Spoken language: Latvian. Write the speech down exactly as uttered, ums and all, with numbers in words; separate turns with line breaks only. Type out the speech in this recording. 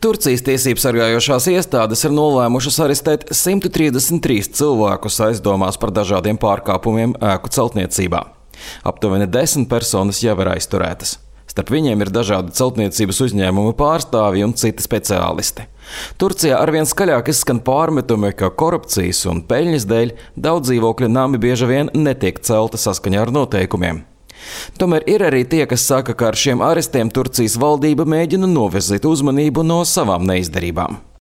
Turcijas tiesību sargājošās iestādes ir nolēmušas arestēt simt trīsdesmit trīs cilvēkus aizdomās par dažādiem pārkāpumiem ēku celtniecībā. Aptuveni desmit personas jau ir aizturētas. Starp viņiem ir dažādi celtniecības uzņēmumu pārstāvji un citi speciālisti. Turcijā arvien skaļāk izskan pārmetumi, ka korupcijas un peļņas dēļ daudz dzīvokļu nami bieži vien netiek celti saskaņā ar noteikumiem. Tomēr ir arī tie, kas saka, ka ar šiem arestiem Turcijas valdība mēģina novirzīt uzmanību no savām neizdarībām.